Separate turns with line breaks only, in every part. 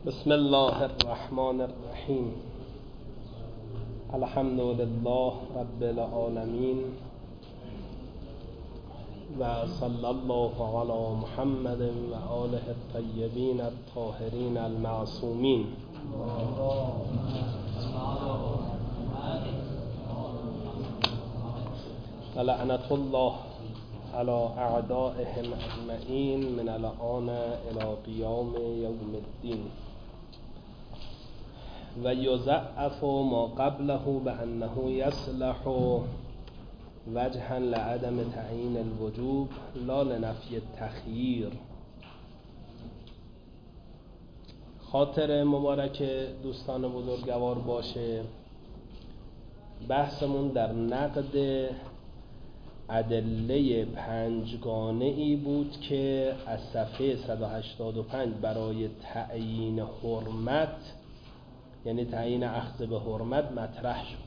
بسم الله الرحمن الرحیم. الحمد لله رب العالمین و صلی الله علی محمد و آله الطیبین الطاهرین المعصومین. و لعنت الله على اعدائهم اجمعین من الآن الى قیام یوم الدین. و یضعف ما قبله بأنه یصلح وجها لعدم تعیین الوجوب لا لنفی التخییر. خاطر مبارک دوستان بزرگوار باشه. بحثمون در نقد ادله پنجگانه ای بود که از صفحه 185 برای تعیین حرمت، یعنی تعیین اخذ به حرمت، مطرح شد.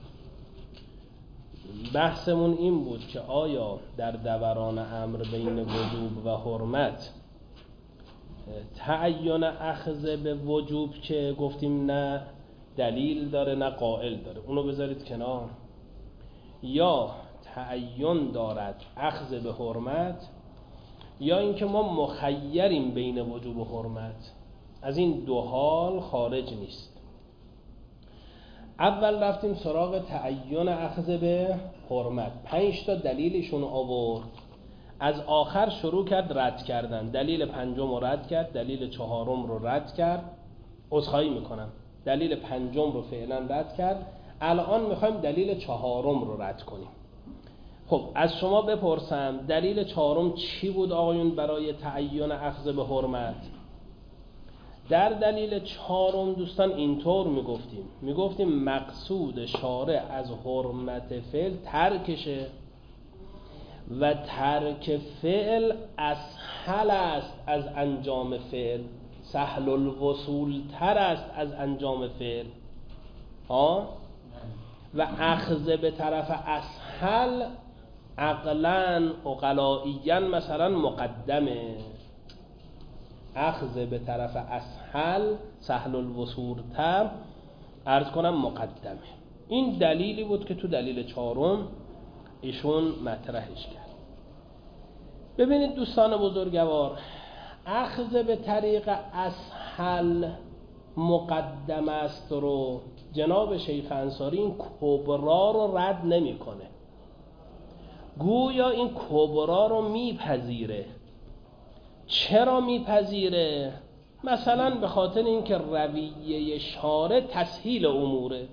بحثمون این بود که آیا در دوران امر بین وجوب و حرمت تعیین اخذ به وجوب که گفتیم نه دلیل داره نه قائل داره، اونو بذارید کنار، یا تعیین دارد اخذ به حرمت، یا اینکه ما مخیریم بین وجوب و حرمت، از این دو حال خارج نیست. اول رفتیم سراغ تعیین اخذ به حرمت، 5 تا دلیلشون آورد، از آخر شروع کرد رد کردن. دلیل پنجم رو رد کرد، دلیل چهارم رو رد کرد، عذرخواهی میکنم، دلیل پنجم رو فعلا رد کرد، الان میخوایم دلیل چهارم رو رد کنیم. خب از شما بپرسم دلیل چهارم چی بود آقایون برای تعیین اخذ به حرمت؟ در دلیل چهارم دوستان اینطور میگفتیم مقصود شارع از حرمت فعل ترکشه و ترک فعل اسهل است از انجام فعل، سهل الوصول تر است از انجام فعل. و اخذ به طرف اسهل عقلاً عقلائیاً مثلا مقدمه، اخذ به طرف اسهل سهل الوصول تر عرض کنم مقدمه. این دلیلی بود که تو دلیل چهارم ایشون مطرحش کرد. ببینید دوستان بزرگوار، اخذ به طریق اسهل مقدم است رو جناب شیخ انصاری این کبرا رو رد نمیکنه، گویا این کبرا رو میپذیره. چرا میپذیره؟ مثلا به خاطر اینکه رویه شارع تسهیل اموره،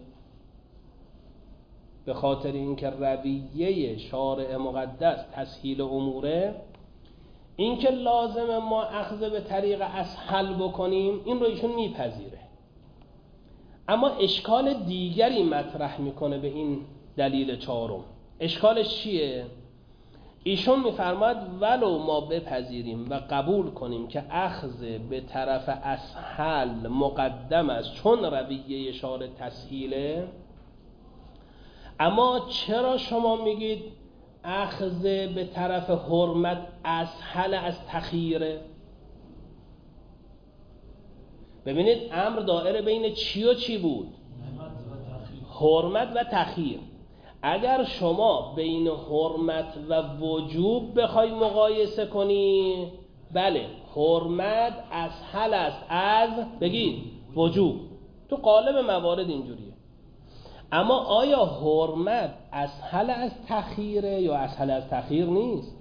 به خاطر اینکه رویه شارع مقدس تسهیل اموره، اینکه لازم ما اخذ به طریق اسهل بکنیم این رو ایشون میپذیره. اما اشکال دیگری مطرح میکنه به این دلیل چهارم. اشکالش چیه؟ ایشون میفرماید ولو ما بپذیریم و قبول کنیم که اخذ به طرف اسهل مقدم است چون رویه شارع تسهیله، اما چرا شما میگید اخذ به طرف حرمت اسهل از تخییره؟ ببینید امر دائره بین چی و چی بود؟ حرمت و تخییر. اگر شما بین حرمت و وجوب بخوای مقایسه کنی، بله حرمت اسهل است از بگید وجوب، تو قالب موارد اینجوریه. اما آیا حرمت اسهل از تخییره یا اسهل از تخییر نیست؟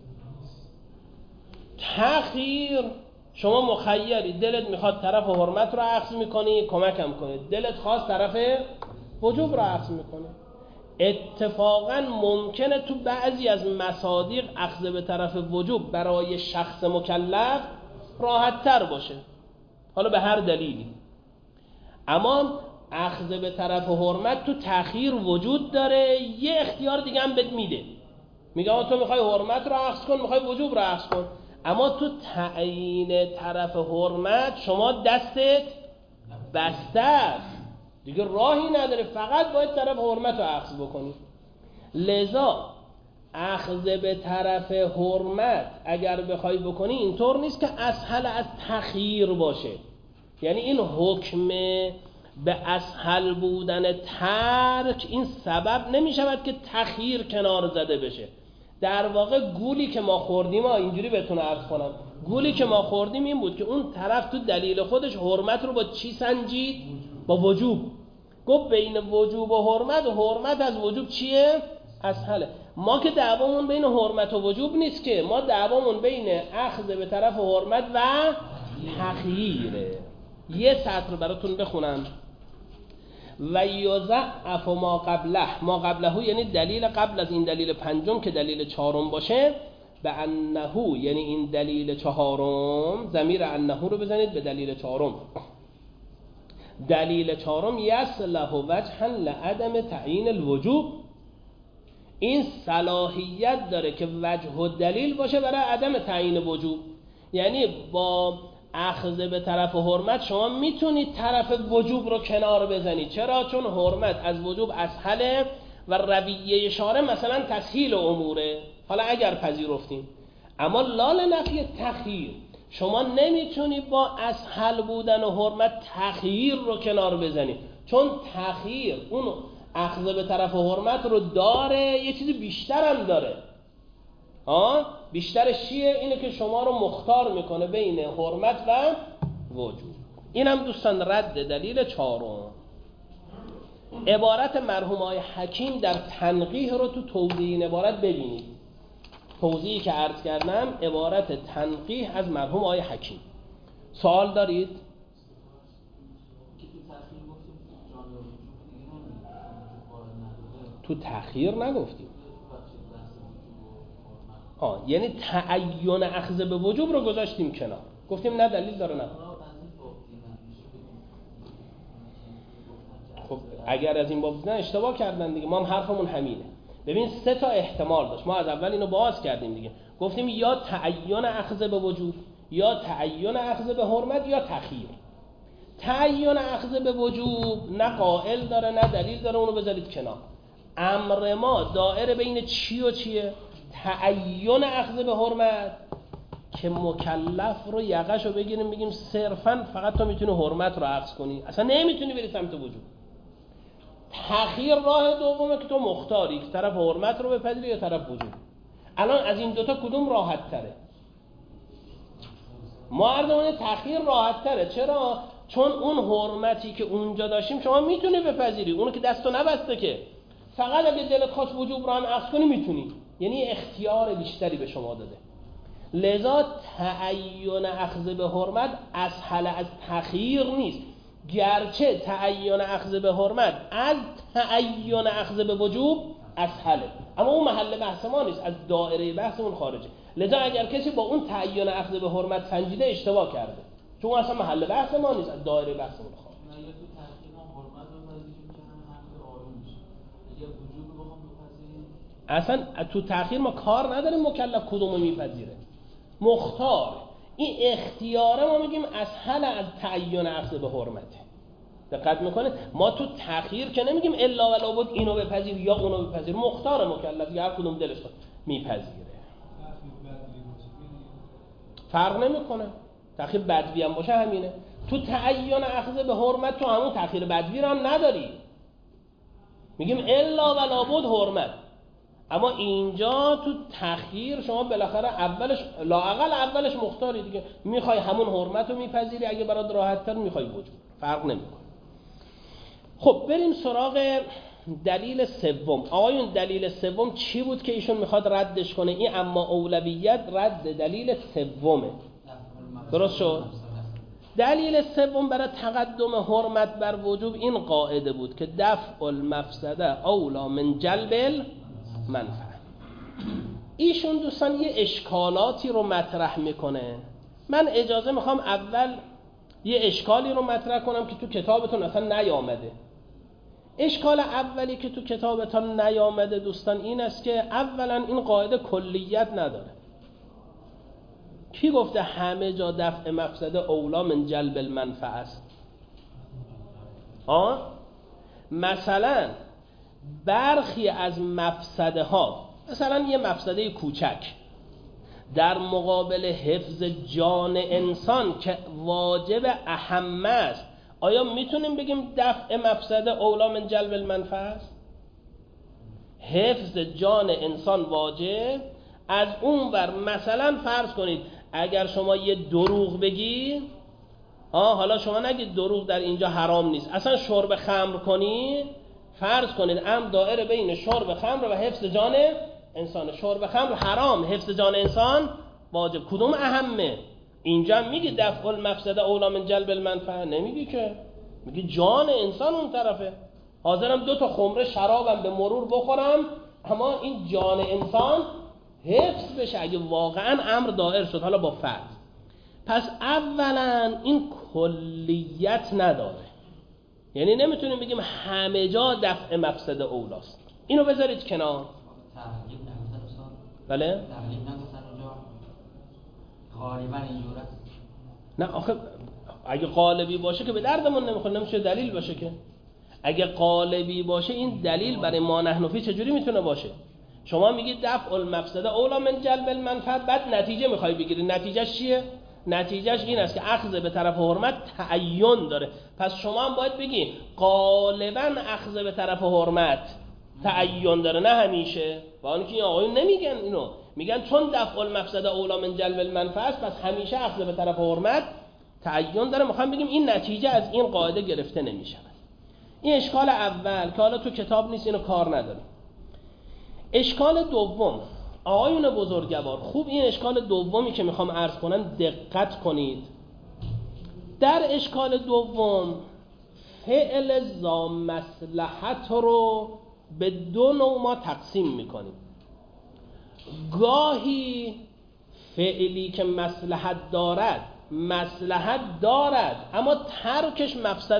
تخییر شما مخیری، دلت میخواد طرف حرمت رو اخذ میکنی کمکم کنه، دلت خواست طرف وجوب رو اخذ میکنه. اتفاقا ممکنه تو بعضی از مصادیق اخذ به طرف وجوب برای شخص مکلف راحت تر باشه، حالا به هر دلیلی. اما اخذ به طرف حرمت تو تأخیر وجود داره، یه اختیار دیگه هم بهت میده، میگه تو میخوای حرمت رو اخذ کن، میخوای وجوب رو اخذ کن، اما تو تعیین طرف حرمت شما دستت بسته است، دیگه راهی نداره، فقط باید طرف حرمت رو اخذ بکنی. لذا اخذ به طرف حرمت اگر بخوای بکنی اینطور نیست که اسهل از تخییر باشه، یعنی این حکم به اسهل بودن ترک این سبب نمی شود که تخییر کنار زده بشه. در واقع گولی که ما خوردیم، اینجوری بهتون عرض کنم، گولی که ما خوردیم این بود که اون طرف تو دلیل خودش حرمت رو با چی سنجید؟ با وجوب. گفت بین وجوب و حرمت از وجوب چیه؟ اسهله. ما که دعوامون بین حرمت و وجوب نیست، که ما دعوامون بین اخذ به طرف حرمت و تخییره. یه سطر براتون بخونم. و یضعف ما قبله یعنی دلیل قبل از این دلیل پنجم که دلیل چهارم باشه، به انه یعنی این دلیل چهارم، ضمیر انه رو بزنید به دلیل چهارم. دلیل چهارم یصلح وجها لعدم تعیین الوجوب، این صلاحیت داره که وجه و دلیل باشه برای عدم تعیین وجوب. یعنی با اخذ به طرف حرمت شما میتونید طرف وجوب رو کنار بزنید. چرا؟ چون حرمت از وجوب اسهله و رویه شارع مثلا تسهیل اموره، حالا اگر پذیرفتیم. اما لال نفی تخییر، شما نمیتونی با اسهل بودن و حرمت تخییر رو کنار بزنید، چون تخییر اون اخذ به طرف حرمت رو داره، یه چیزی بیشتر هم داره. بیشترش چیه؟ اینه که شما رو مختار میکنه بین حرمت و وجوب. اینم دوستان رد دلیل چهارم. عبارت مرحوم آقای حکیم در تنقیح رو تو توضیح این عبارت ببینید. توضیحی که عرض کردم عبارت تنقیح از مرحوم آقای حکیم. سوال دارید؟ تو تأخیر نگفتیم. یعنی تعین اخذ به وجوب رو گذاشتیم کنار، گفتیم نه دلیل داره نه. خب اگر از این باب دیدن اشتباه کردن دیگه، ما هم حرفمون همینه. ببین سه تا احتمال داشت، ما از اول اینو باز کردیم دیگه، گفتیم یا تعین اخذ به وجوب، یا تعین اخذ به حرمت، یا تخییر. تعین اخذ به وجوب نه قائل داره نه دلیل داره، اونو بذارید کنار. امر ما دائره بین چی و چیه؟ تعین اخذ به حرمت، که مکلف رو یقش رو بگیریم بگیم صرفا فقط تو میتونی حرمت رو اخذ کنی، اصلا نمیتونی بری سمت وجوب. تأخیر راه دومه که تو مختاری که طرف حرمت رو بپذیری یا طرف وجوب. الان از این دوتا کدوم راحت تره؟ ما عرضمونه تأخیر راحت تره. چرا؟ چون اون حرمتی که اونجا داشتیم شما میتونی بپذیری، اونو که دستو نبسته که، فقط اگه دلت خواست وجوب رو هم اخذ کنی میتونی، یعنی اختیار بیشتری به شما داده. لذا تعین اخذ به حرمت اسهل از تخییر نیست، گرچه تعین اخذ به حرمت از تعین اخذ به وجوب اسهله، اما اون محل بحث ما نیست، از دایره بحثمون خارجه. لذا اگر کسی با اون تعین اخذ به حرمت سنجیده اشتباه کرده، چون اصلا محل بحث ما نیست، از دایره بحثمون خارجه. اصلا تو تأخیر ما کار نداریم مکلف کدومو میپذیره، مختار. این اختیاره ما میگیم اسهل از تعین اخذ به حرمته. دقت میکنه؟ ما تو تأخیر که نمیگیم الا ولا بد اینو بپذیر یا اونو بپذیر، مختار مکلف یا هر کدوم دلش خواست میپذیره، فرق نمیکنه. تأخیر بدوی هم باشه همینه. تو تعین اخذ به حرمت تو همون تأخیر بدوی رو هم نداری، میگیم الا ولا بد حرمت. اما اینجا تو تخییر شما بالاخره اولش لااقل اولش مختاری دیگه، میخوای همون حرمت رو میپذیری، اگه برات راحت تر میخوای وجوب، فرق نمیکنه. خب بریم سراغ دلیل سوم. آقایون دلیل سوم چی بود که ایشون میخواد ردش کنه؟ این اما اولویت رد دلیل سومه. درست شد؟ دلیل سوم برای تقدم حرمت بر وجوب این قاعده بود که دفع المفسده اولا من جلب منفعه. ایشون دوستان یه اشکالاتی رو مطرح میکنه. من اجازه میخوام اول یه اشکالی رو مطرح کنم که تو کتابتون اصلا نیامده. اشکال اولی که تو کتابتون نیامده دوستان این است که اولا این قاعده کلیت نداره. کی گفته همه جا دفع مفسده اولا من جلب المنفعه است؟ مثلا برخی از مفسده ها، مثلا یه مفسده کوچک در مقابل حفظ جان انسان که واجب اهم است، آیا میتونیم بگیم دفع مفسده اولا من جلب المنفعه است؟ حفظ جان انسان واجب، از اون ور مثلا فرض کنید اگر شما یه دروغ بگی، حالا شما نگید دروغ در اینجا حرام نیست، اصلا شرب خمر کنی، فرض کنید امر دائره بین شرب خمر و حفظ جان انسان. شرب خمر حرام، حفظ جان انسان واجب، کدوم اهمه؟ اینجا میگی دفع المفسده اولا من جلب المنفعه؟ نمیگی که، میگی جان انسان اون طرفه. حاضرم 2 تا خمره شرابم به مرور بخورم، اما این جان انسان حفظ بشه اگه واقعا امر دائر شد. حالا با فرض، پس اولا این کلیت نداره، یعنی نمیتونیم بگیم همه جا دفع مفسده اولاست. اینو بذارید کنار. بله؟ نه آخه اگه قالبی باشه که به دردمون نمیخوره، نمیشه دلیل باشه که. اگه قالبی باشه این دلیل برای ما نحنفی چجوری میتونه باشه؟ شما میگید دفع المفسده اولا من جلب المنفعه، بعد نتیجه میخوای بگیری، نتیجهش چیه؟ نتیجهش این است که اخذ به طرف حرمت تعین داره، پس شما هم باید بگی غالبا اخذ به طرف حرمت تعین داره، نه همیشه. با اینکه این آقایون نمیگن اینو، میگن چون دفع المفسده اولا من جلب المنفعه است پس همیشه اخذ به طرف حرمت تعین داره. میخوام بگیم این نتیجه از این قاعده گرفته نمیشه. این اشکال اول که حالا تو کتاب نیست، اینو کار نداریم. اشکال دوم، آقایون بزرگوار خوب این اشکال دومی که میخوام عرض کنم دقت کنید. در اشکال دوم فعل ذا مصلحت رو به 2 نوع ما تقسیم میکنیم. گاهی فعلی که مصلحت دارد اما ترکش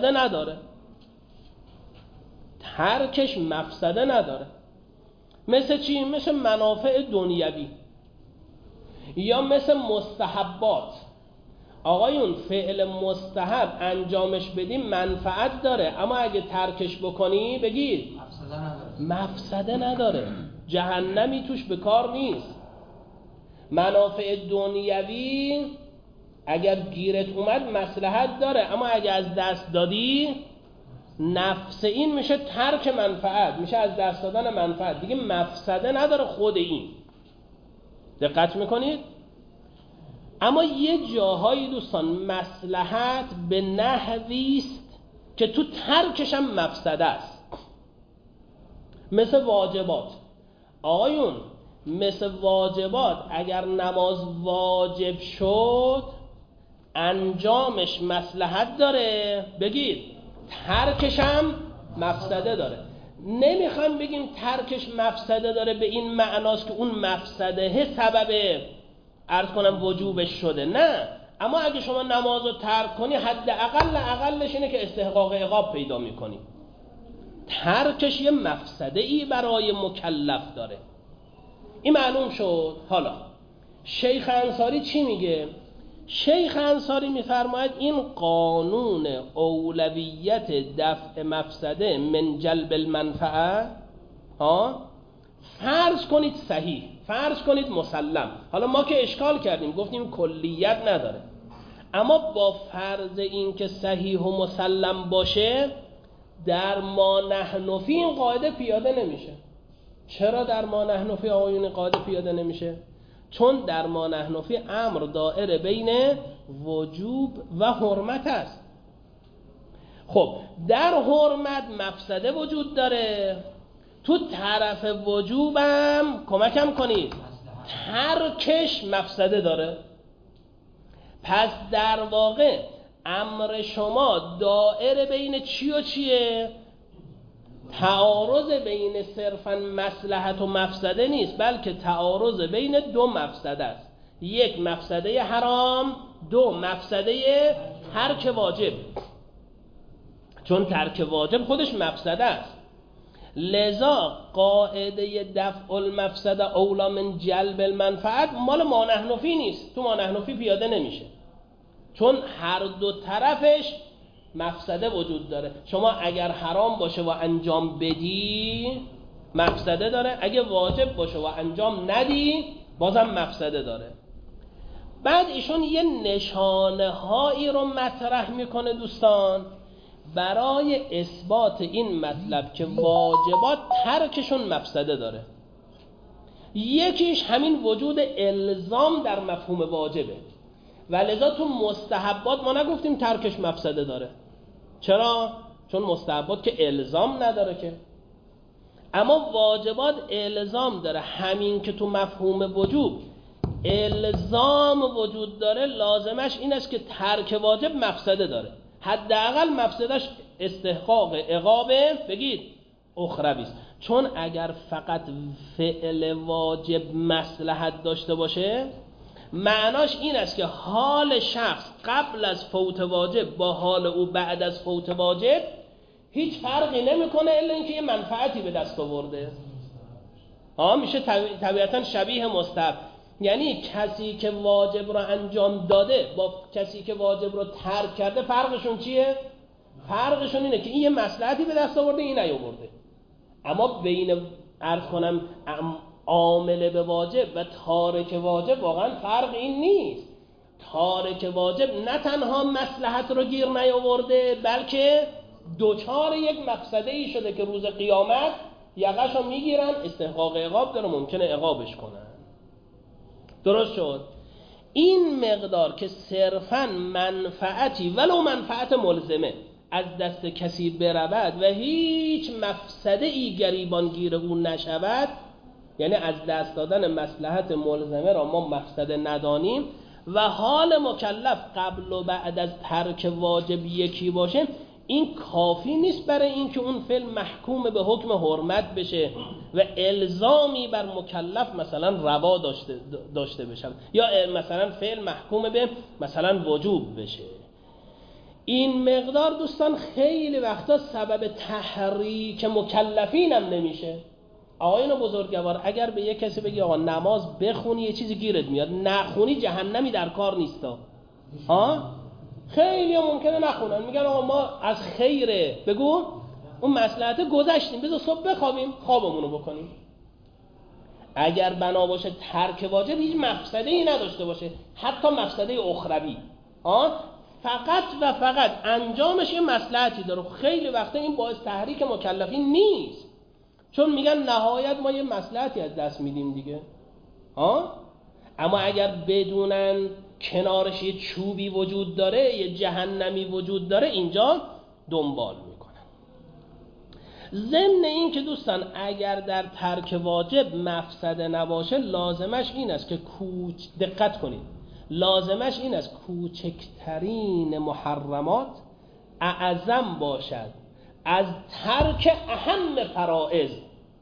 مفسده نداره. مثل چی؟ مثل منافع دنیوی یا مثل مستحبات. آقایون فعل مستحب انجامش بدیم منفعت داره، اما اگه ترکش بکنی بگید مفسده نداره، جهنمی توش به کار نیست. منافع دنیوی اگر گیرت اومد مصلحت داره، اما اگه از دست دادی نفس این میشه ترک منفعت، میشه از دست دادن منفعت، دیگه مفسده نداره خود این. دقت میکنید؟ اما یه جاهایی دوستان مصلحت به نحویست که تو ترکش هم مفسده است، مثل واجبات. آقایون مثل واجبات اگر نماز واجب شد انجامش مصلحت داره، بگید ترکش هم مفسده داره. نمیخوام بگیم ترکش مفسده داره به این معناست که اون مفسده سبب عرض کنم وجوبش شده، نه. اما اگه شما نماز رو ترک کنی اقلش اینه که استحقاق عقاب پیدا میکنی. ترکش یه مفسده ای برای مکلف داره. این معلوم شد. حالا شیخ انصاری چی میگه؟ شیخ انصاری میفرماید این قانون اولویت دفع مفسده من جلب المنفعه فرض کنید صحیح، فرض کنید مسلم. حالا ما که اشکال کردیم گفتیم کلیت نداره، اما با فرض این که صحیح و مسلم باشه در ما نحنفی این قاعده پیاده نمیشه. چرا در ما نحنفی آقایون قاعده پیاده نمیشه؟ چون در ما نحنفی امر دائره بین وجوب و حرمت است. خب در حرمت مفسده وجود داره، تو طرف وجوبم کمکم کنید ترکش مفسده داره. پس در واقع امر شما دائره بین چی و چیه؟ تعارض بین صرفا مصلحت و مفسده نیست، بلکه تعارض بین 2 مفسده است. 1 مفسده حرام، 2 مفسده ترک واجب. چون ترک واجب خودش مفسده است، لذا قاعده دفع المفسده اولا من جلب المنفعت مال ما نحنفی نیست، تو ما نحنفی پیاده نمیشه، چون هر 2 طرفش مفسده وجود داره. شما اگر حرام باشه و انجام بدی مفسده داره، اگه واجب باشه و انجام ندی بازم مفسده داره. بعد ایشون یه نشانه هایی رو مطرح میکنه دوستان برای اثبات این مطلب که واجبات ترکشون مفسده داره. یکیش همین وجود الزام در مفهوم واجبه و لذا تو مستحبات ما نگفتیم ترکش مفسده داره. چرا؟ چون مستحبات که الزام نداره که، اما واجبات الزام داره. همین که تو مفهوم وجوب الزام وجود داره لازمش این است که ترک واجب مفسده داره، حداقل مفسدش استحقاق عقاب بگید اخروی است. چون اگر فقط فعل واجب مصلحت داشته باشه معناش این است که حال شخص قبل از فوت واجب با حال او بعد از فوت واجب هیچ فرقی نمیکنه الا اینکه یه منفعتی به دست آورده. میشه طبیعتا شبیه مستحب. یعنی کسی که واجب رو انجام داده با کسی که واجب رو ترک کرده فرقشون چیه؟ فرقشون اینه که این یه مصلحتی به دست آورده این نیاورده. اما بین عرض کنم عامل به واجب و تارک واجب واقعا فرق این نیست. تارک واجب نه تنها مصلحت رو گیر نیاورده بلکه دوچار یک مفسده ای شده که روز قیامت یقش رو میگیرن، استحقاق عقاب داره، ممکنه عقابش کنن. درست شد؟ این مقدار که صرفاً منفعتی ولو منفعت ملزمه از دست کسی برود و هیچ مفسده ای گریبانگیر اون نشود، یعنی از دست دادن مصلحت ملزمه را ما مفسده ندانیم و حال مکلف قبل و بعد از ترک واجب یکی باشه، این کافی نیست برای اینکه اون فعل محکوم به حکم حرمت بشه و الزامی بر مکلف مثلا روا داشته بشه یا مثلا فعل محکوم به مثلا وجوب بشه. این مقدار دوستان خیلی وقتا سبب تحریک مکلفین هم نمیشه. آقایون بزرگوار اگر به یک کسی بگی آقا نماز بخونی یه چیزی گیرت میاد، نخونی جهنمی در کار نیستا. خیلی ممکنه نخونن، میگن آقا ما از خیره بگو اون مصلحت گذشتیم، بذار صبح بخوابیم خوابمونو بکنیم. اگر بنا باشه ترک واجب هیچ مفسده ای نداشته باشه، حتی مفسده اخروی، فقط و فقط انجامش یه مصلحتی داره، خیلی وقتا این باعث تحریک مکلفین نیست، چون میگن نهایت ما یه مصلحتی از دست میدیم دیگه. اما اگر بدونن کنارش یه چوبی وجود داره، یه جهنمی وجود داره، اینجا دنبال میکنن. ضمن این که دوستان اگر در ترک واجب مفسده نباشه لازمش این است که دقت کنید، لازمش این است کوچکترین محرمات اعظم باشد از ترک اهم فرائض.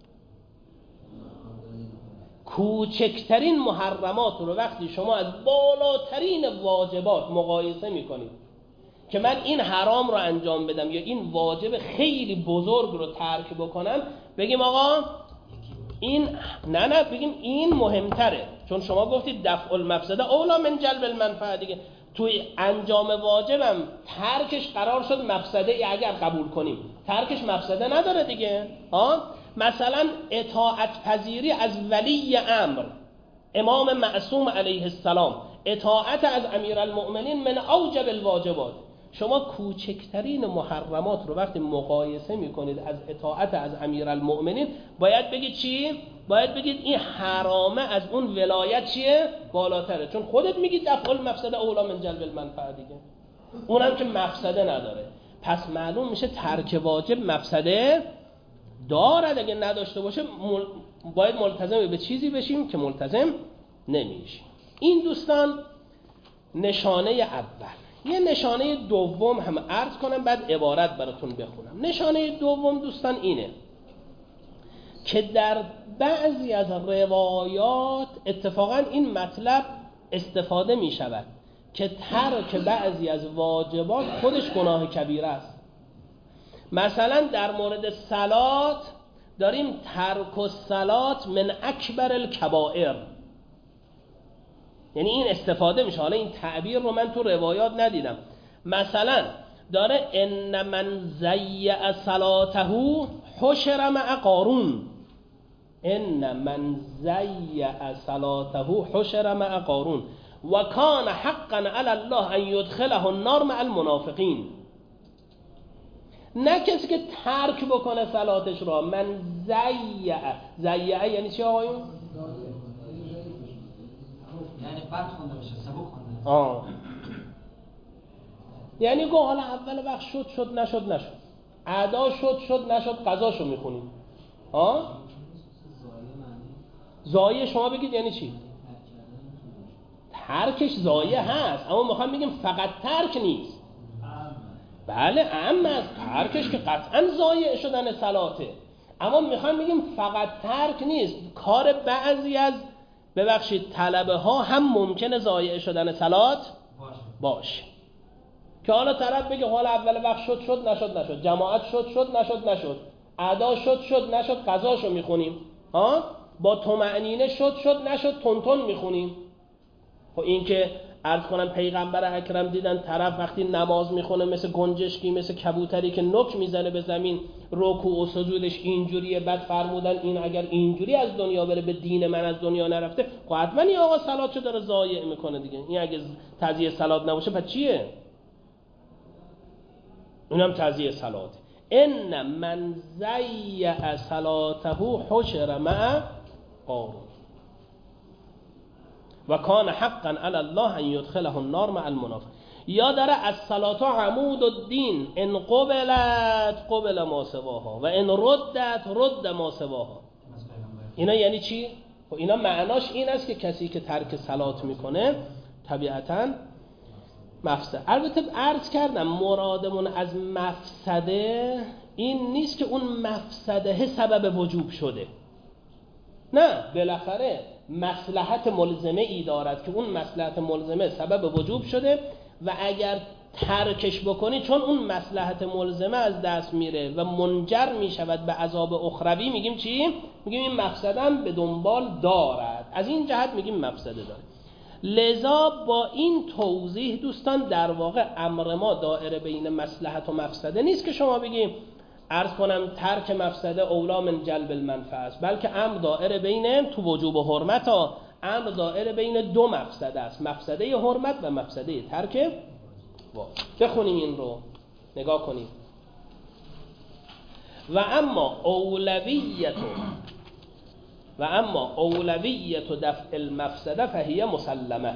کوچکترین محرمات رو وقتی شما از بالاترین واجبات مقایسه میکنید که من این حرام رو انجام بدم یا این واجب خیلی بزرگ رو ترک بکنم، بگیم آقا این نه بگیم این مهمتره، چون شما گفتید دفع المفسده اولا من جلب المنفعه دیگه. توی انجام واجبم ترکش قرار شد مفسده ای، اگر قبول کنیم ترکش مفسده نداره دیگه. مثلا اطاعت پذیری از ولی امر امام معصوم علیه السلام، اطاعت از امیرالمؤمنین من اوجب الواجبات. شما کوچکترین محرمات رو وقتی مقایسه میکنید از اطاعت از امیرالمؤمنین باید بگید چی؟ باید بگید این حرامه از اون ولایت چیه؟ بالاتره، چون خودت میگید دفع المفسده اولا من جلب المنفعه دیگه، اونم که مفسده نداره. پس معلوم میشه ترک واجب مفسده دارد، اگه نداشته باشه باید ملتزم به چیزی بشیم که ملتزم نمیشیم. این دوستان نشانه اول. یه نشانه دوم هم عرض کنم بعد عبارت براتون بخونم. نشانه دوم دوستان اینه که در بعضی از روایات اتفاقا این مطلب استفاده می شود که ترک بعضی از واجبات خودش گناه کبیره است. مثلا در مورد صلات داریم ترک الصلات من اکبر الکبائر، یعنی این استفاده میشه. حالا این تعبیر رو من تو روایات ندیدم. مثلا داره ان من ضیع صلاته حشر مع قارون، ان من ضیع صلاته حشر مع قارون. و کان حقا علی الله ان یدخله النار مع المنافقین. نه کسی که ترک بکنه صلاتش را. من زیعه یعنی چی آقایون؟
یعنی بد خونده باشه، سبک خونده.
یعنی گو حالا اول وقت شد نشد ادا شد نشد قضاشو میخونیم. زایه شما بگید یعنی چی؟ ترکش زایه هست، اما میخوام بگیم فقط ترک نیست. بله اما از ترکش که قطعا زایه شدن صلاته، اما میخوام بگیم فقط ترک نیست، کار بعضی از ببخشید طلبه ها هم ممکنه زایه شدن صلات باشه. که حالا طرف بگه حالا اول وقت شد نشد، جماعت شد نشد، ادا شد نشد قضاشو میخونیم، با طمأنینه شد نشد تون میخونیم. خب این که عرض کنم پیغمبر اکرم دیدن طرف وقتی نماز میخونه مثل گنجشکی، مثل کبوتری که نوک میزنه به زمین، رکوع و سجودش اینجوریه، بعد فرمودن این اگر اینجوری از دنیا بره به دین من از دنیا نرفته، خب حتما این آقا صلاتشو داره ضایع میکنه دیگه. این اگه تضییع صلات نباشه پس چیه؟ اونم تضییع صلاته. ان من ضیع صلاته حشر مع قارون و کان حقا علی الله ان یدخله النار مع المنافق. یا داره از صلات عمود الدین، ان قبلت قبل ما سواها و ان ردت رد ما سواها. اینا یعنی چی؟ خب اینا معناش این است که کسی که ترک صلات میکنه طبیعتاً مفسده. البته عرض کردم مرادمون از مفسده این نیست که اون مفسده سبب وجوب شده، نه، بالاخره مصلحت ملزمه ای دارد که اون مصلحت ملزمه سبب وجوب شده و اگر ترکش بکنی چون اون مصلحت ملزمه از دست میره و منجر میشود به عذاب اخروی، میگیم چی؟ میگیم این مفسده هم به دنبال دارد. از این جهت میگیم مفسده داره. لذا با این توضیح دوستان در واقع امر ما دائره بین مصلحت و مفسده نیست که شما بگیم عرض کنم ترک مفسده اولا من جلب المنفعه است، بلکه امر دائره بین تو وجوب و حرمت ها، امر دائره بین دو مفسده است، مفسده حرمت و مفسده ترک واجب. بخونیم این رو نگاه کنیم. و اما اولویت دفع المفسده فهی مسلمه.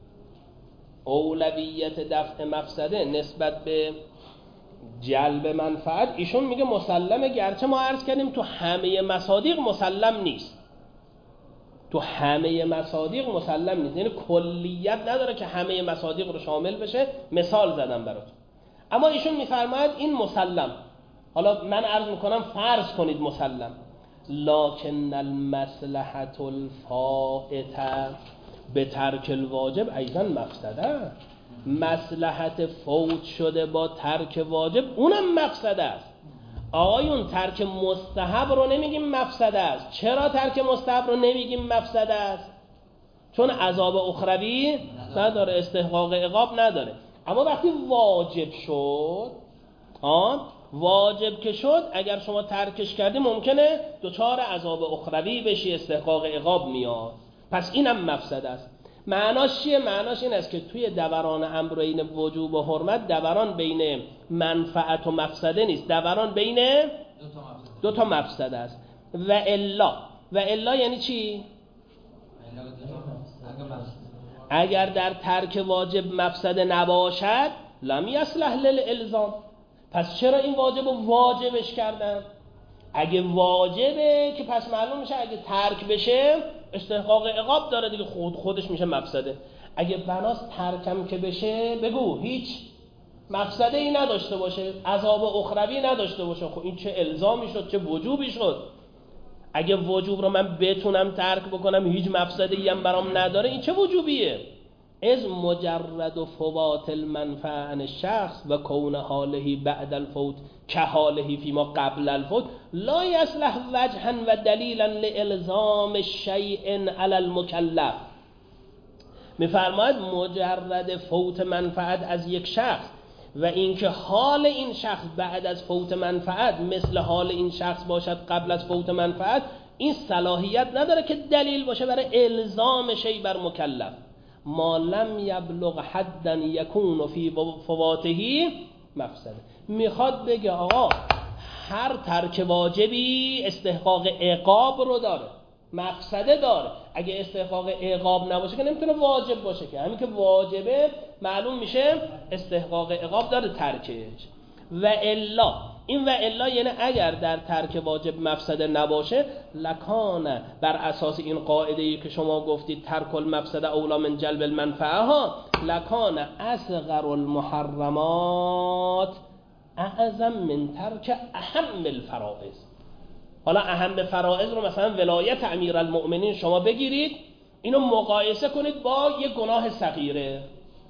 اولویت دفع مفسده نسبت به جلب منفعت ایشون میگه مسلمه، گرچه ما عرض کردیم تو همه مصادیق مسلم نیست. تو همه مصادیق مسلم نیست، یعنی کلیت نداره که همه مصادیق رو شامل بشه. مثال زدم براتون، اما ایشون میفرماید این مسلم. حالا من عرض میکنم فرض کنید مسلم، لکن المصلحة الفائته به ترک الواجب ایضا مفسده. مصلحت فوت شده با ترک واجب اونم مفسده است. آقایون ترک مستحب رو نمیگیم مفسده است. چرا ترک مستحب رو نمیگیم مفسده است؟ چون عذاب اخروی نداره، استحقاق عقاب نداره. اما وقتی واجب شد، واجب که شد اگر شما ترکش کردی ممکنه دچار عذاب اخروی بشی، استحقاق عقاب میاد، پس اینم مفسده است. معناش چیه؟ معناش این است که توی دوران امر بین وجوب و حرمت دوران بین منفعت و مفسده نیست، دوران بین دو تا مفسده است. و الا یعنی چی؟ اگر در ترک واجب مفسده نباشد لم یصلح للالزام، پس چرا این واجب رو واجبش کردن؟ اگه واجبه که پس معلوم میشه اگه ترک بشه استحقاق عقاب داره دیگه، خودش میشه مفسده. اگه بناس ترکم که بشه بگو هیچ مفسده ای نداشته باشه، عذاب اخروی نداشته باشه، خب این چه الزامی شد، چه وجوبی شد؟ اگه وجوب رو من بتونم ترک بکنم هیچ مفسده ای هم برام نداره، این چه وجوبیه؟ از مجرد فوات المنفعه عن الشخص و کون حاله بعد الفوت که حاله فيما قبل الفوت لا يصلح وجها و دلیلا لالزام شیء علی المکلف. میفرماید مجرد فوت منفعت از یک شخص و اینکه حال این شخص بعد از فوت منفعت مثل حال این شخص باشد قبل از فوت منفعت، این صلاحیت نداره که دلیل باشه برای الزام شیء بر مکلف. ما لم یبلغ حدا یکون فی فواتهی مفسده. میخواد بگه آقا هر ترک واجبی استحقاق عقاب رو داره، مفسده داره. اگه استحقاق عقاب نباشه که نمیتونه واجب باشه، که همین که واجبه معلوم میشه استحقاق عقاب داره ترکش. و الا، این و الا یعنی اگر در ترک واجب مفسده نباشه، لکان بر اساس این قاعده‌ای که شما گفتید ترک المفسده اولا من جلب المنفعه ها، لکان اصغر المحرمات اعظم من ترک اهم الفرائض. حالا اهم فرائض رو مثلا ولایت امیرالمؤمنین شما بگیرید، اینو مقایسه کنید با یک گناه صغیره.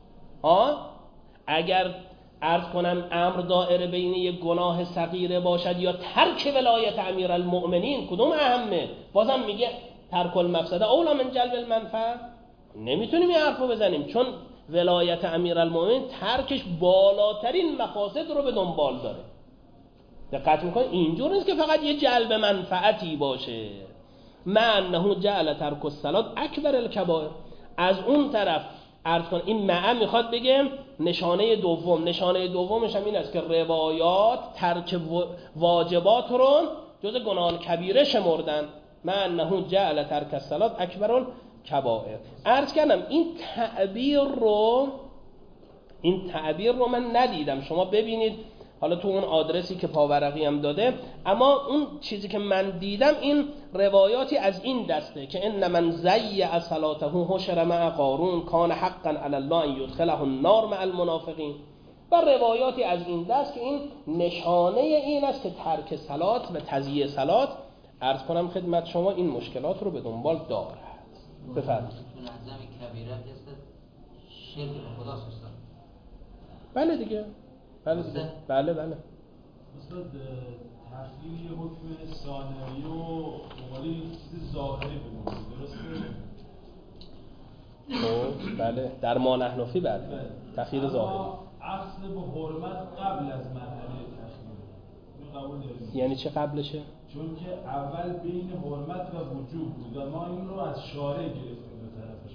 اگر عرض کنم امر دائره بین یک گناه صغیره باشد یا ترک ولایت امیرالمؤمنین، کدوم اهمه؟ بازم میگه ترک المفسده اولا من جلب المنفعه. نمیتونیم این حرفو بزنیم، چون ولایت امیرالمؤمنین ترکش بالاترین مفاسد رو به دنبال داره. دقت میکنید اینجور نیست که فقط یه جلب منفعتی باشه. معنه جعل ترک الصلاة اکبر الکبائر. از اون طرف عرض کن این معنی میخواد بگه نشانه دوم، نشانه دومش هم این است که روایات ترک واجبات رو جز گناه کبیره شمردن. معنه جعل ترک الصلاة اکبر الکبائر. عرض کردم این تعبیر رو من ندیدم، شما ببینید حالا تو اون آدرسی که پاورقی هم داده، اما اون چیزی که من دیدم این روایاتی از این دسته که ان من ضیع صلاته حشر مع قارون کان حقا علی الله ان یدخله النار مع المنافقین، و روایاتی از این دست که این نشانه این است که ترک صلات و تضییع صلات عرض کنم خدمت شما این مشکلات رو به دنبال دارد. بفرمایید.
تو اعظم کبیره هست شرک به خدا سوستن.
بله دیگه. بله.
استاد تخییر حکم ثانوی و مقالی چیز ظاهری بگوید، درسته؟
بله در ما نحنفی بله تخییر ظاهری.
اخذ به حرمت قبل از مرحله تخییر این قبول داریم؟
یعنی چه قبلشه؟
چون که اول بین حرمت و وجوب بود و ما این رو از شارع گرفتیم دو طرفش.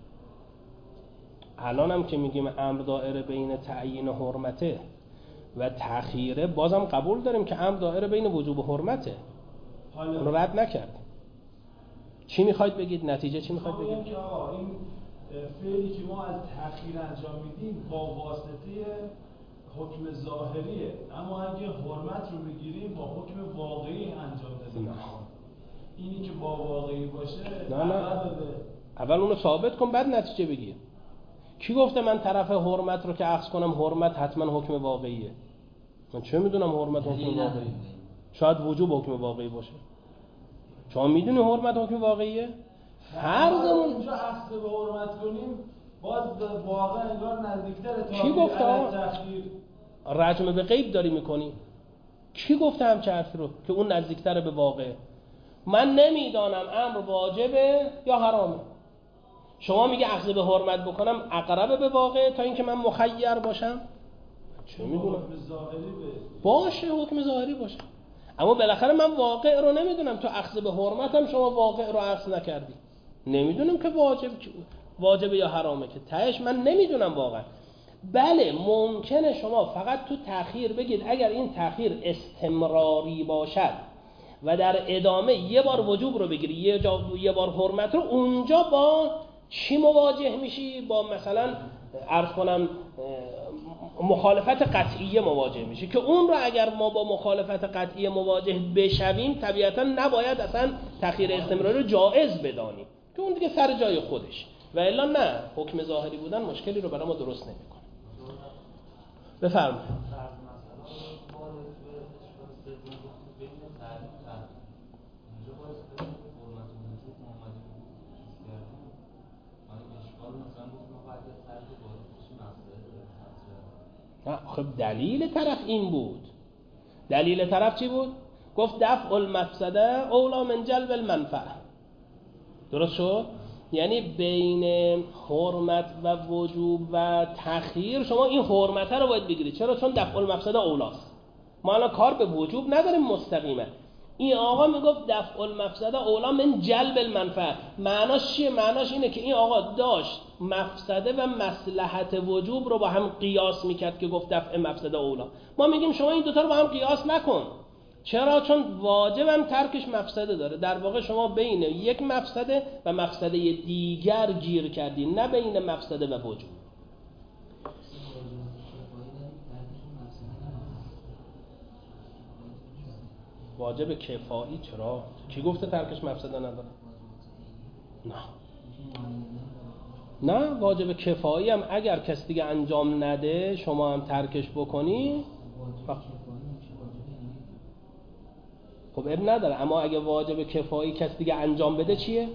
الان هم که میگیم امر دائره بین تعیین حرمته و تأخیره، بازم قبول داریم که امر دائره بین وجوب و حرمته.
حالا
اون رد نکرد. چی میخواید بگید؟ نتیجه چی میخواید بگید؟
که آقا این فعلی که ما از تأخیر انجام میدیم با واسطه حکم ظاهریه، اما اگه حرمت رو بگیریم با حکم واقعی انجام دادیم. اینی که با واقعی باشه
اول اونو ثابت کن بعد نتیجه بگیر. کی گفته من طرف حرمت رو که اخذ کنم حرمت حتما حکم واقعیه؟ من چه میدونم حرمت حکم واقعیه؟ شاید وجوب حکم واقعی باشه. شما میدونی حرمت حکم واقعیه؟ فرضمون
اونجا اخذ به حرمت کنیم باز واقعا انگار نزدیکتره تا
کی گفته
تأخیر.
رجم به غیب داری میکنی؟ کی گفته همچه حرفی رو که اون نزدیکتره به واقع؟ من نمیدانم امر واجبه یا حرامه. شما میگه اخذ به حرمت بکنم اقرب به واقع تا اینکه من مخیر باشم؟ چه میدونم؟
حکم ظاهری
باشه حکم ظاهری باشه، اما بالاخره من واقع رو نمیدونم. تو اخذ به حرمتم شما واقع رو اخذ نکردی، نمیدونم که واجب یا حرامه، که تهش من نمیدونم واقعا. بله ممکنه شما فقط تو تأخیر بگید اگر این تأخیر استمراری باشد و در ادامه یه بار وجوب رو بگیری یه بار حرمت رو، اونجا با چی مواجه میشی؟ با مثلا عرض کنم مخالفت قطعیه مواجه میشی، که اون رو اگر ما با مخالفت قطعیه مواجه بشویم طبیعتا نباید اصلا تأخیر استمراری رو جائز بدانیم، که اون دیگه سر جای خودش، و الا نه حکم ظاهری بودن مشکلی رو برای ما درست نمیکنه. بفرمایید. خب دلیل طرف این بود. دلیل طرف چی بود؟ گفت دفع المفسده اولا من جلب المنفعه. درست شد؟ یعنی بین حرمت و وجوب و تأخیر شما این حرمت رو باید بگیرید. چرا؟ چون دفع المفسده اولاست. ما الان کار به وجوب نداریم مستقیما. این آقا میگفت دفع المفسده اولا من جلب المنفعه. معناش چیه؟ معناش اینه که این آقا داشت مفسده و مصلحت وجوب رو با هم قیاس میکرد که گفت دفع مفسده اولا. ما میگیم شما این دوتا رو با هم قیاس نکن. چرا؟ چون واجبم ترکش مفسده داره. در واقع شما بین یک مفسده و مفسده دیگر گیر کردی، نه بین مفسده و وجوب. واجب کفایی چرا؟ کی گفته ترکش مفسده نداره؟ نه واجب کفایی هم اگر کس دیگه انجام نده شما هم ترکش بکنی خب اب نداره. اما اگه واجب کفایی کس دیگه انجام بده چیه؟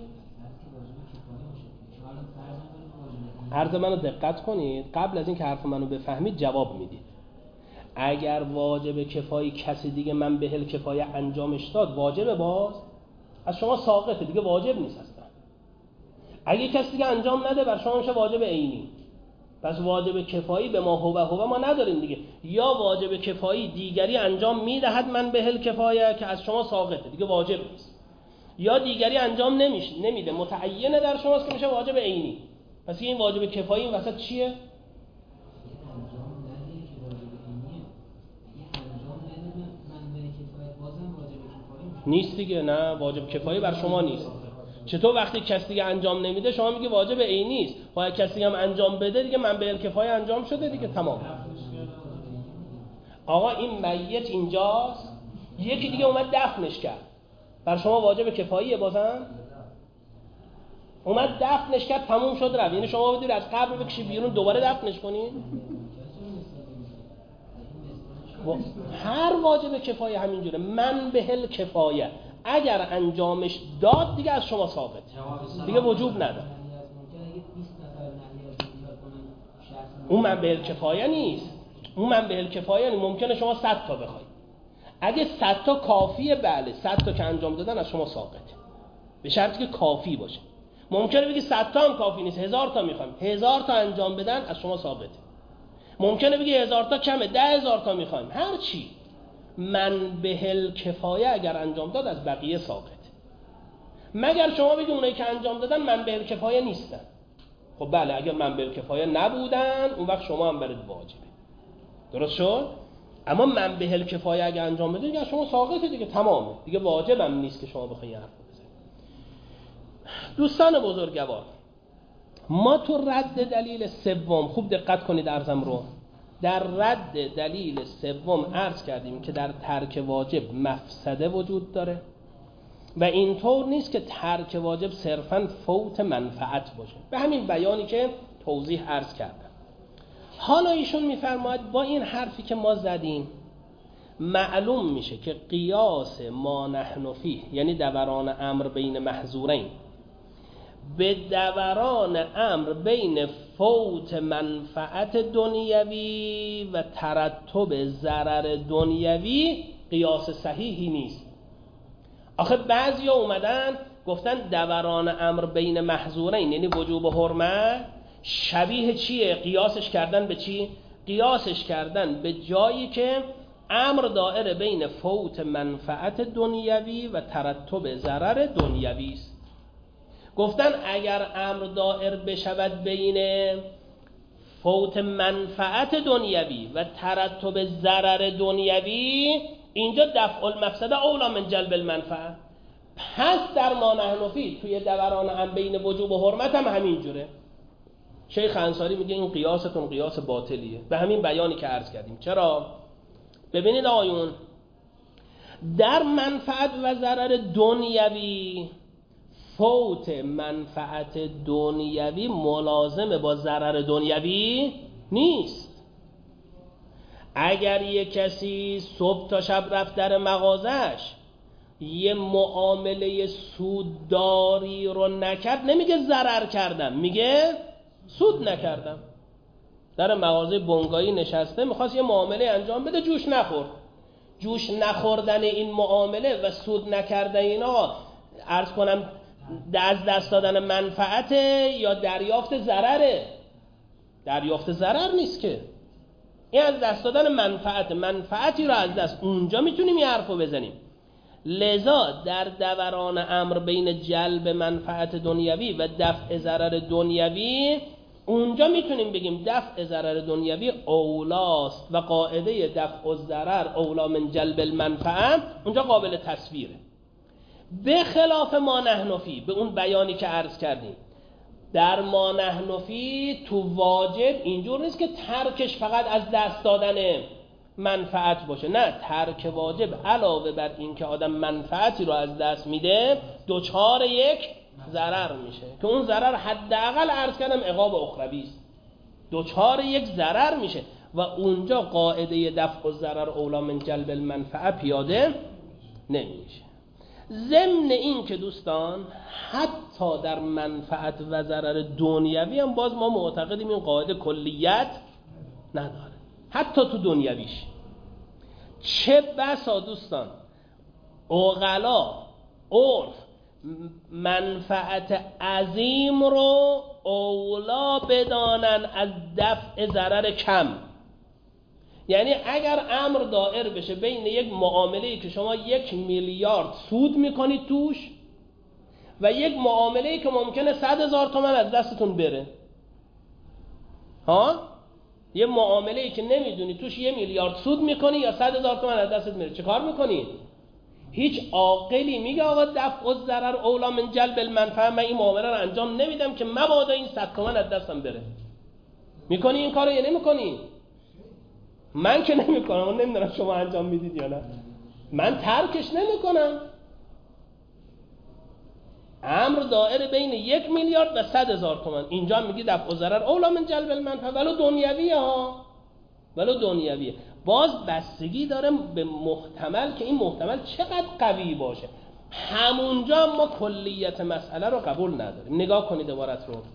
عرض منو دقت کنید، قبل از این که حرف منو بفهمید جواب میدید. اگر واجب کفایی کسی دیگه من بهل کفایه انجامش داد واجبه، باز از شما ساقطه دیگه، واجب نیست اصلا. اگه کسی دیگه انجام نده بر شما میشه واجب عینی. پس واجب کفایی به ما هو ما نداریم دیگه. یا واجب کفایی دیگری انجام میدهد من بهل کفایه که از شما ساقطه دیگه واجب نیست، یا دیگری انجام نمیده متعینه در شماست که میشه واجب عینی. پس این واجب کفایی این وسط چیه؟ نیست دیگه. نه واجب کفایی بر شما نیست. چطور وقتی کسی دیگه انجام نمیده شما میگی واجب عینی است؟ باید کسی هم انجام بده دیگه من به کفایه انجام شده دیگه، تمام. آقا این میت اینجاست، یکی دیگه اومد دفنش کرد، بر شما واجب کفاییه بازم؟ اومد دفنش کرد تموم شد رفت، یعنی شما بدید از قبر بکشی بیرون دوباره دفنش کنی؟ هر واجب کفایه همینجوره. من بهل کفایه اگر انجامش داد دیگه از شما ثابت دیگه وجوب نداره. اون من بهل کفایه نیست. اون من بهل کفایه نیست. ممکنه شما 100 تا بخواید، اگه 100 تا کافیه بله 100 تا که انجام دادن از شما ثابته، به شرطی که کافی باشه. ممکنه بگی 100 تا هم کافی نیست 1000 تا میخوایم، 1000 تا انجام بدن از شما ثابته. ممکنه بگی 1000 تا کمه 10000 تا میخوایم، هر چی من بهل کفایه اگر انجام داد از بقیه ساقط، مگر شما بگی اونایی که انجام دادن من بهل کفایه نیستن. خب بله اگر من بهل کفایه نبودن اون وقت شما هم برید واجبه، درست شد؟ اما من بهل کفایه اگر انجام بده دیگه شما ساقطه دیگه، تمامه دیگه، واجبم نیست که شما بخواید حرف بزنید. دوستان بزرگوار، ما تو رد دلیل سوم خوب دقت کنید عرضم رو، در رد دلیل سوم عرض کردیم که در ترک واجب مفسده وجود داره و اینطور نیست که ترک واجب صرفاً فوت منفعت باشه، به همین بیانی که توضیح عرض کردم. حالا ایشون میفرماید با این حرفی که ما زدیم معلوم میشه که قیاس ما نحن فیه، یعنی دوران امر بین محظورین، به دوران امر بین فوت منفعت دنیوی و ترتب ضرر دنیوی قیاس صحیحی نیست. آخه بعضیا اومدن گفتن دوران امر بین محظورین یعنی وجوب حرمت شبیه چیه؟ قیاسش کردن به چی؟ قیاسش کردن به جایی که امر دائر بین فوت منفعت دنیوی و ترتب ضرر دنیوی است. گفتن اگر امر دائر بشود بین فوت منفعت دنیوی و ترتب ضرر دنیوی، اینجا دفع المفسده اولا من جلب المنفعه. پس در ما نحن فیه توی دوران امر بین وجوب و حرمت هم همینجوره. شیخ انصاری میگه این قیاستون قیاس باطلیه، به همین بیانی که عرض کردیم. چرا؟ ببینید آقایون، در منفعت و ضرر دنیوی فوت منفعت دنیوی ملازم با ضرر دنیوی نیست. اگر یک کسی صبح تا شب رفت در مغازش یه معامله سودداری رو نکرد، نمیگه ضرر کردم، میگه سود نکردم. در مغازه بنگاهی نشسته میخواست یه معامله انجام بده، جوش نخورد. جوش نخوردن این معامله و سود نکردن اینا عرض کنم از دست دادن منفعت یا دریافت ضرره؟ دریافت ضرر نیست که، این از دست دادن منفعتی رو از دست، اونجا میتونیم این حرفو بزنیم. لذا در دوران امر بین جلب منفعت دنیوی و دفع ضرر دنیوی، اونجا میتونیم بگیم دفع ضرر دنیوی اولاست و قاعده دفع الضرر اولا من جلب المنفعه اونجا قابل تصویره. به خلاف ما نحن فی، به اون بیانی که عرض کردیم، در ما نحن فی تو واجب اینجور نیست که ترکش فقط از دست دادن منفعت باشه، نه، ترک واجب علاوه بر این که آدم منفعتی رو از دست میده دوچار یک ضرر میشه که اون ضرر حداقل عرض کردم عقاب اخروی است، دوچار یک ضرر میشه و اونجا قاعده دفع الضرر اولا من جلب المنفعه پیاده نمیشه. ضمن این که دوستان حتی در منفعت و ضرر دنیوی هم باز ما معتقدیم این قاعده کلیت نداره، حتی تو دنیویش. چه بسا دوستان عقلا عرف منفعت عظیم رو اولا بدانن از دفع ضرر کم. یعنی اگر امر دائر بشه بین یک معامله‌ای که شما 1 میلیارد سود میکنید توش و یک معامله‌ای که ممکنه 100,000 تومان از دستتون بره، یه معامله‌ای که نمیدونی توش 1 میلیارد سود میکنی یا 100,000 تومان از دستت میره، چه کار میکنی؟ هیچ عاقلی میگه آقا دفع الضرر اولا من جلب المنفعه، من این معامله رو انجام نمیدم که مبادا این 100 تومان از دستم بره. میکنی این کارو یا نمیکنی؟ من که نمیکنم، من نمیدونم شما انجام میدید یا نه. من ترکش نمیکنم. امر دائره بین 1 میلیارد و 100,000 تومان. اینجا میگی دفع الضرر اولا من جلب المنفعه، ولو دنیویه ها، ولو دنیویه. باز بستگی داره به محتمل که این محتمل چقدر قوی باشه. همونجا ما کلیت مسئله رو قبول نداریم. نگاه کنید عبارت رو.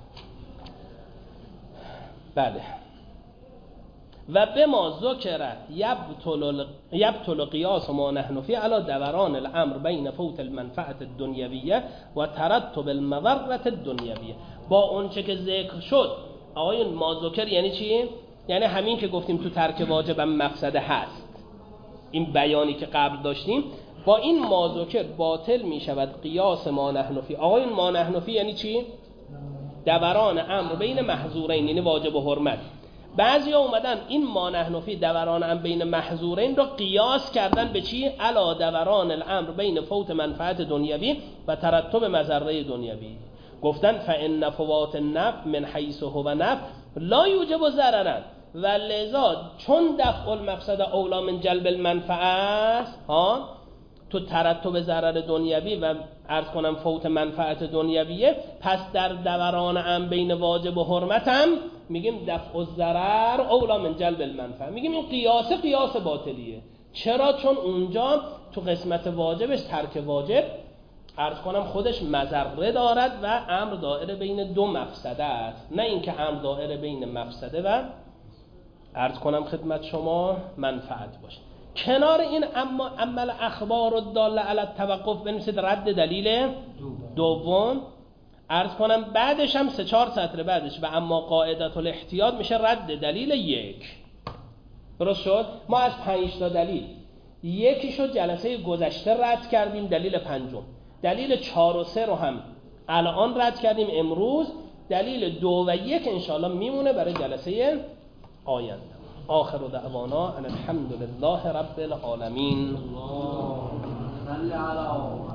بله. و به ما ذکرت یبطل قیاس ما نحن فی علی دوران الامر بین فوت المنفعت الدنیویه و ترتب المضرة الدنیویه. با اون چه که ذکر شد آقایون، ما ذکر یعنی چی؟ یعنی همین که گفتیم تو ترک واجب هم مقصده هست، این بیانی که قبل داشتیم، با این ما ذکر باطل می شود قیاس ما نحن فی. آقایون ما نحن فی یعنی چی؟ دوران امر بین محظورین، یعنی واجب و حرمت. بعضی ها اومدن این ما نحن فی دوران امر بین محظورین رو قیاس کردن به چی؟ علا دوران الامر بین فوت منفعت دنیوی و ترتب مضره دنیوی. گفتن فإن فوات النفع من حیث هو نفع لا یوجب ضررا، و لذا چون دفع المفسد اولا من جلب المنفعه است تو ترتب ضرر دنیوی و عرض کنم فوت منفعت دنیویه، پس در دوران امر بین واجب و حرمت هم میگیم دفع الضرر اولا من جلب المنفعه. میگیم این قیاس باطلیه. چرا؟ چون اونجا تو قسمت واجبش ترک واجب عرض کنم خودش مضره دارد و امر دائره بین 2 مفسده است، نه اینکه امر دائره بین مفسده و عرض کنم خدمت شما منفعت باشه. کنار این اما عمل اخبار و داله علی التوقف بنویسید رد دلیل دوم. عرض کنم بعدش هم 3-4 سطر بعدش و اما قاعدت الاحتیاط میشه رد دلیل 1. درست شد؟ ما از 5 تا دلیل یکیشو جلسه گذشته رد کردیم، دلیل 5م. دلیل 4 و 3 رو هم الان رد کردیم امروز. دلیل 2 و 1 انشاءالله میمونه برای جلسه آینده. آخر دعوانا ان الحمد لله رب العالمین.